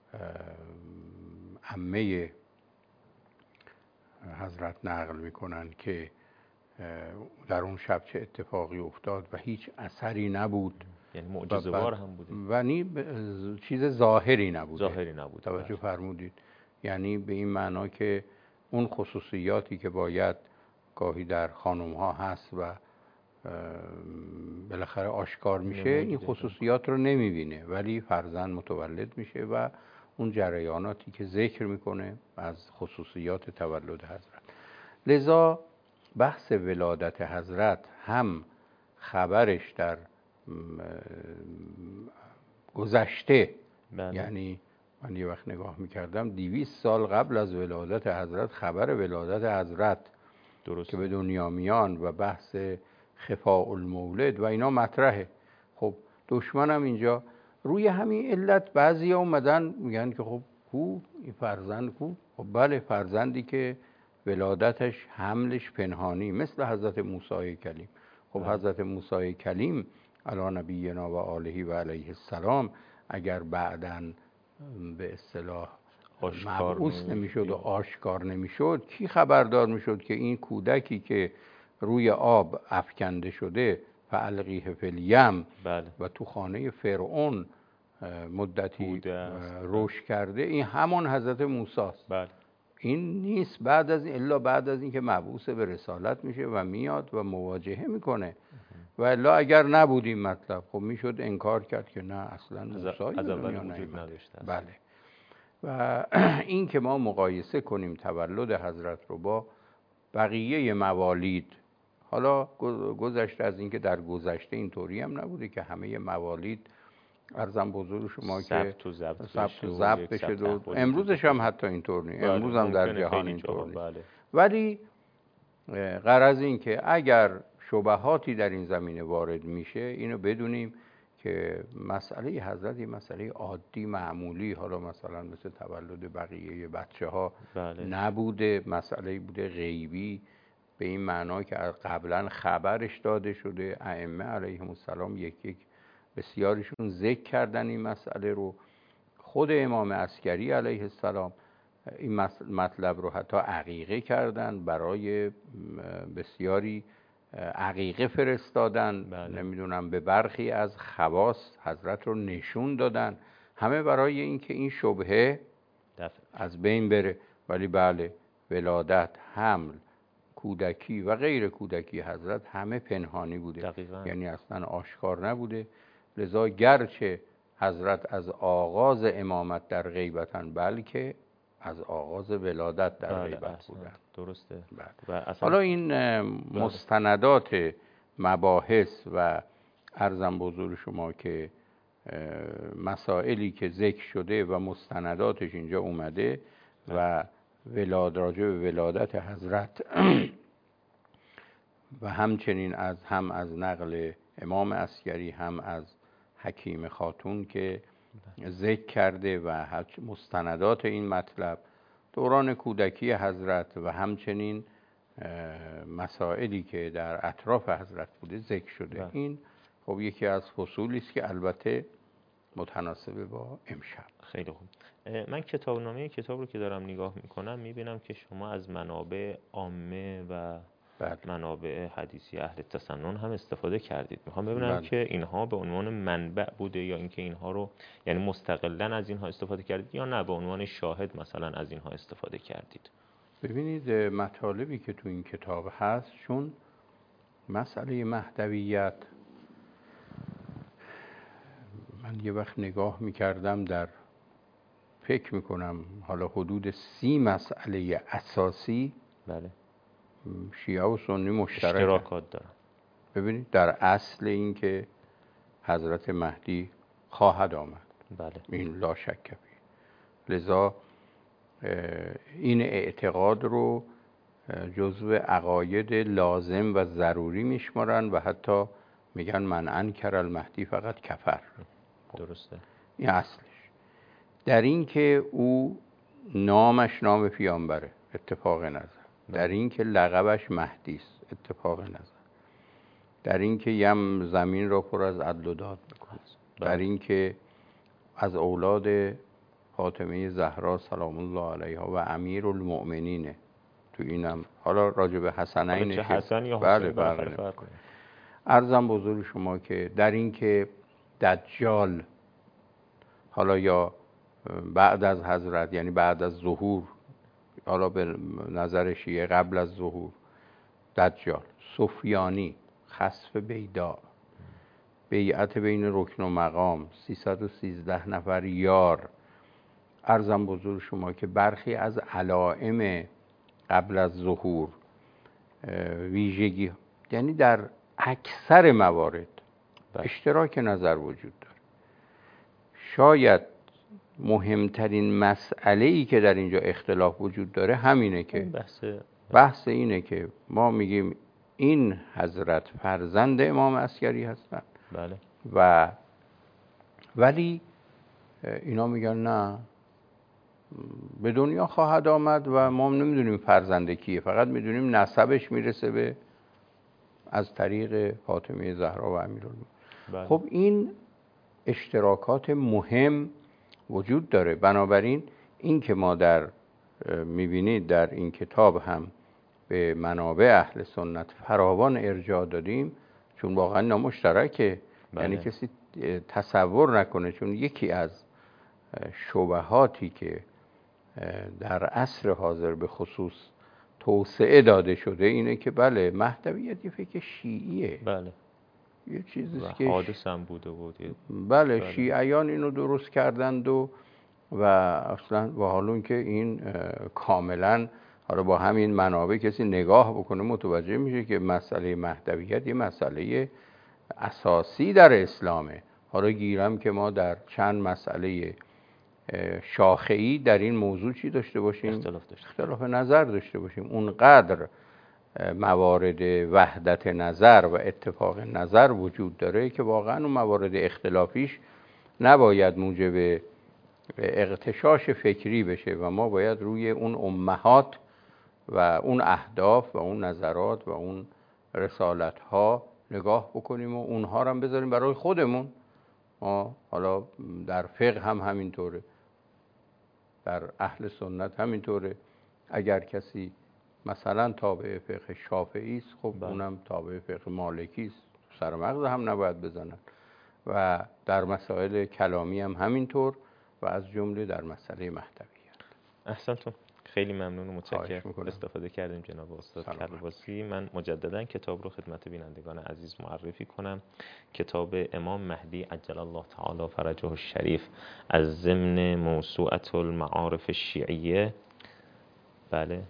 عمه حضرت نقل میکنن که در اون شب چه اتفاقی افتاد و هیچ اثری نبود، یعنی معجزه‌وار هم بوده و نی چیز ظاهری نبوده. ظاهری نبوده. توجه فرمودید؟ یعنی به این معنا که اون خصوصیاتی که باید گاهی در خانم ها هست و بالاخره آشکار میشه، این خصوصیات رو نمیبینه ولی فرزند متولد میشه و اون جریاناتی که ذکر میکنه از خصوصیات تولد حضرت. لذا بحث ولادت حضرت هم خبرش در گذشته، بله. یعنی من یه وقت نگاه میکردم دویست سال قبل از ولادت حضرت خبر ولادت حضرت درست که به دنیا میان و بحث خفاء المولد و اینا مطرحه. خب دشمن هم اینجا روی همین علت بعضی ها اومدن میگن که خب کو این فرزند کو؟ خب بله، فرزندی که ولادتش حملش پنهانی مثل حضرت موسی کلیم. خب حضرت موسی کلیم علی نبینا و آله و علیه السلام اگر بعداً به اصطلاح مبعوث نمیشد و آشکار نمیشد، کی خبردار میشد که این کودکی که روی آب افکنده شده فالقیه فی الیم بله. و تو خانه فرعون مدتی رشد کرده، این همان حضرت موسی است. بله. این نیست بعد از این، الا بعد از این که مبعوث به رسالت میشه و میاد و مواجهه میکنه. و الا اگر نبود این مطلب خب میشد انکار کرد که نه اصلا موسی از اول وجود نداشته. بله. و این که ما مقایسه کنیم تولد حضرت رو با بقیه موالید، حالا گذشته از این که در گذشته اینطوری هم نبوده که همه موالید عرضم بزرگ شما که ثبت و ضبط بشه و امروزش هم حتی اینطور نیست. امروز هم در جهان اینطور نیست. بله. ولی غرض این که اگر شبهاتی در این زمینه وارد میشه اینو بدونیم که مسئله حضرت یه مسئله عادی معمولی، حالا مثلا مثل تولد بقیه بچه ها بله. نبوده، مسئله بوده غیبی به این معنا که قبلا خبرش داده شده، ائمه علیهم السلام یک یک بسیاریشون ذکر کردن این مسئله رو. خود امام عسکری علیه السلام این مطلب رو حتی عقیقه کردن، برای بسیاری عقیقه فرستادن. بله. نمیدونم به برخی از خواص حضرت رو نشون دادن، همه برای اینکه این شبهه دفع از بین بره. ولی بله، ولادت، حمل، کودکی و غیر کودکی حضرت همه پنهانی بوده. دقیقاً. یعنی اصلا آشکار نبوده. لذا گرچه حضرت از آغاز امامت در غیبتن، بلکه از آغاز ولادت در بله غیبت بودن. درسته. و اصلا حالا این مستندات مباحث و عرضم بزرگ شما که مسائلی که ذکر شده و مستنداتش اینجا اومده و ولاد راجع به ولادت حضرت و همچنین از هم از نقل امام عسکری هم از حکیم خاتون که ذکر کرده و مستندات این مطلب، دوران کودکی حضرت و همچنین مسائلی که در اطراف حضرت بوده ذکر شده. ده. این خب یکی از فصولی است که البته متناسب با امشب. خیلی خوب. من کتابنامه کتاب رو که دارم نگاه میکنم میبینم که شما از منابع عامه و بله. منابع حدیثی اهل تسنن هم استفاده کردید. میخوام ببینم بله. که اینها به عنوان منبع بوده یا اینکه اینها رو یعنی مستقلاً از اینها استفاده کردید یا نه به عنوان شاهد مثلا از اینها استفاده کردید. ببینید مطالبی که تو این کتاب هست، چون مسئله مهدویت من یه وقت نگاه میکردم، در فکر میکنم حالا حدود سی مسئله اساسی بله شیعه و سنی مشترک اشتراکات دارن. ببینید در اصل این که حضرت مهدی خواهد آمد، بله این لا شک فیه. لذا این اعتقاد رو جزو عقاید لازم و ضروری میشمارن و حتی میگن من انکر المهدی فقط کفر. درسته. این اصلش در این که او نامش نام پیامبره، اتفاق نظر. در این که لقبش مهدی است، اتفاق نظر. در این که یم زمین را پر از عدل و داد میکنه. در این که از اولاد فاطمه زهرا سلام الله علیها و امیر المؤمنینه. تو اینم حالا راجع به حسنین چه حسن یا بله بله عرضم بزرگ شما که در این که دجال حالا یا بعد از حضرت، یعنی بعد از ظهور، حالا به نظر شیعه قبل از ظهور، دجال، سفیانی، خسف بیداء، بیعت بین رکن و مقام، سیصد و سیزده نفر یار. عرضم بزرگ شما که برخی از علائم قبل از ظهور، ویژگی، یعنی در اکثر موارد اشتراک نظر وجود داره. شاید مهمترین مسئله‌ای که در اینجا اختلاف وجود داره همینه که بحث بحث اینه که ما میگیم این حضرت فرزند امام عسکری هستن، بله، و ولی اینا میگن نه، به دنیا خواهد آمد و ما نمیدونیم فرزند کیه، فقط میدونیم نسبش میرسه به از طریق فاطمه زهرا و امیرالمومنین. بله. خب این اشتراکات مهم وجود داره. بنابراین این که ما در میبینید در این کتاب هم به منابع اهل سنت فراوان ارجاع دادیم، چون واقعا نامشترکه. بله. یعنی کسی تصور نکنه چون یکی از شبهاتی که در عصر حاضر به خصوص توسعه داده شده اینه که بله مهدویت یه فکر شیعیه. بله. یه چیزی و که حادث هم بوده بود. بله, بله. شیعیان اینو درست کردند و و اصلا و حالون که این کاملا حالا با همین منابع کسی نگاه بکنه متوجه میشه که مسئله مهدویت یه مسئله اساسی در اسلامه. حالا گیرم که ما در چند مسئله شاخه‌ای در این موضوع چی داشته باشیم؟ اختلاف داشته. اختلاف نظر داشته باشیم. اونقدر موارد وحدت نظر و اتفاق نظر وجود داره که واقعا اون موارد اختلافیش نباید موجب اغتشاش فکری بشه و ما باید روی اون امهات و اون اهداف و اون نظرات و اون رسالت ها نگاه بکنیم و اونها رو هم بذاریم برای خودمون. ما حالا در فقه هم همینطوره، در اهل سنت همینطوره. اگر کسی مثلا تابع فقه شافعی است، خب بله. اونم تابع فقه مالکی است، سر مغز هم نباید بزنن. و در مسائل کلامی هم همینطور و از جمله در مسئله مهدویت. احسنتون. خیلی ممنون و متشکرم استفاده کردیم جناب استاد کلباسی. من مجددا کتاب رو خدمت بینندگان عزیز معرفی کنم. کتاب امام مهدی عجل الله تعالی فرجه الشریف از ضمن موسوعة المعارف الشیعیه، بله،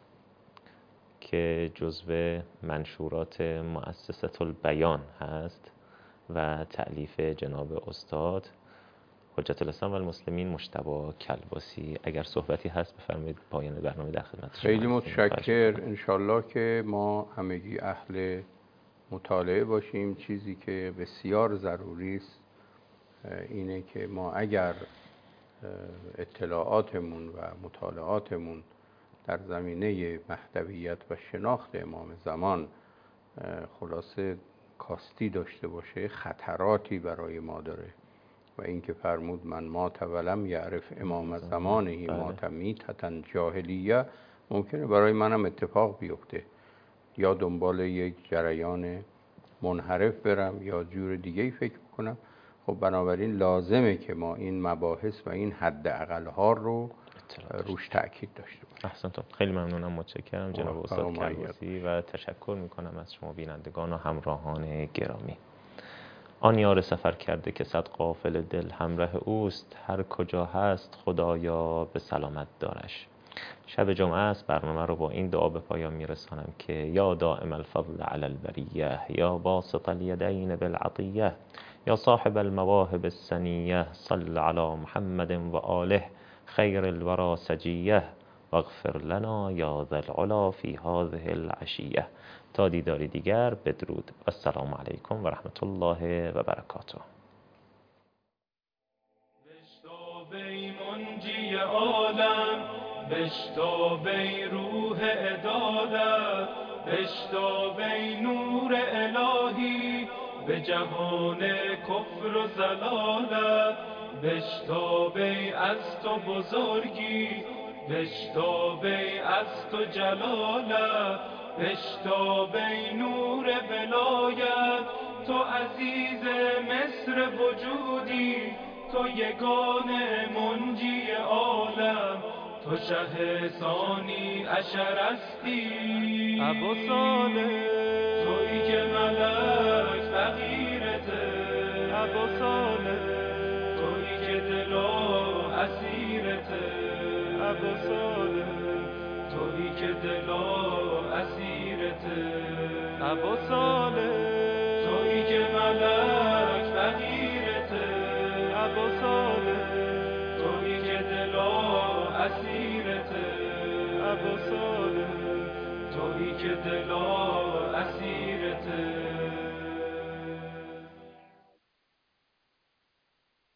که جزو منشورات مؤسسة البیان هست و تألیف جناب استاد حجت الاسلام و المسلمین مجتبی کلباسی. اگر صحبتی هست بفرمایید، پایان برنامه در خدمت شما. خیلی متشکر. انشالله که ما همگی اهل مطالعه باشیم. چیزی که بسیار ضروری است اینه که ما اگر اطلاعاتمون و مطالعاتمون در زمینه مهدویت و شناخت امام زمان خلاصه کاستی داشته باشه، خطراتی برای ما داره. و اینکه فرمود من مات ولم یعرف امام زمانه مات میتة جاهلیه، ممکنه برای منم اتفاق بیفته، یا دنبال یک جریان منحرف برم یا جور دیگه فکر کنم. خب بنابراین لازمه که ما این مباحث و این حد اقل ها رو روش تأکید داشته باشیم. احسنتون. خیلی ممنونم، متشکرم جناب استاد کلباسی و تشکر میکنم از شما بینندگان و همراهان گرامی. آن یار سفر کرده که صد قافل دل همراه اوست، هر کجا هست خدایا به سلامت دارش. شب جمعه است. برنامه رو با این دعا به پایان میرسانم که یا دائم الفضل علی البریه، یا باسط الیدین بالعطیه، یا صاحب المواهب السنیه، صل علی محمد و آله خیر الورى سجیه، واغفر لنا یا ذا العلا فی هذه العشیه. تا دیداری دیگر بدرود و السلام علیکم و رحمت الله و برکاته. بشتاب ای منجی عالم، بشتاب ای روح عدالت، بشتاب ای نور الهی به جهان کفر و ضلالت، بشتاب ای از تو بزرگی، بشتاب ای از تو جلالت، بشتاب ای نور ولایت، تو عزیز مصر وجودی، تو یگانه منجی عالم، تو شه ثانی عشرستی ابو صالح، تویی که ملک فقیرته ابو صالح، تویی که دلا اسیرته ابو صالح، تویی که دلا اسیرته ابو صالح، تویی که ملک فقیرته ابو صالح، تویی که دلا اسیرته ابو صالح، تویی که دلا اسیرته